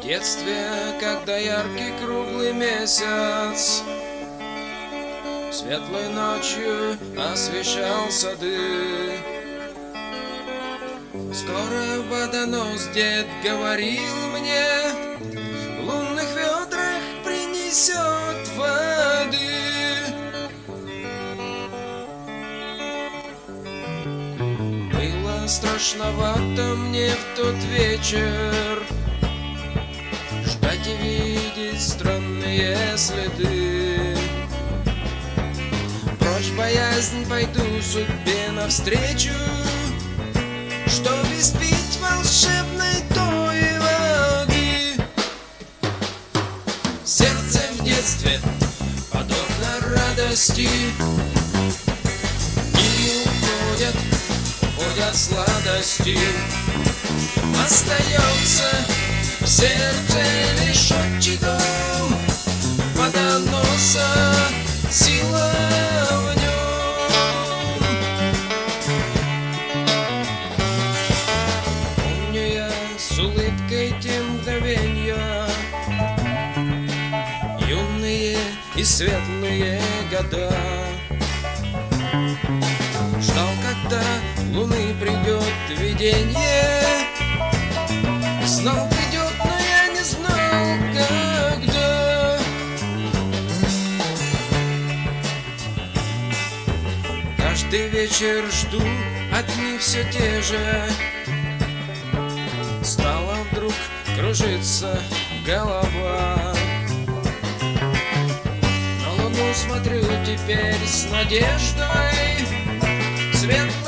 детстве, когда яркий круглый месяц светлой ночью освещал сады, скоро водонос дед говорил мне, в лунных ведрах принесет воды. Было страшновато мне в тот вечер ждать и видеть странные следы. Прочь боязнь, пойду судьбе навстречу, чтоб испить волшебной той воды. Сердце в детстве подобно радости, и уходят сладости. Остается в сердце лишь отчий дом, водоноса сила в нем. Помню я с улыбкой те мгновенья, юные и светлые года. Ждал, когда луны придет видение, знал, придет, но я не знал, когда. Каждый вечер жду, одни все те же. Стала вдруг кружиться голова. На луну смотрю теперь с надеждой, светлой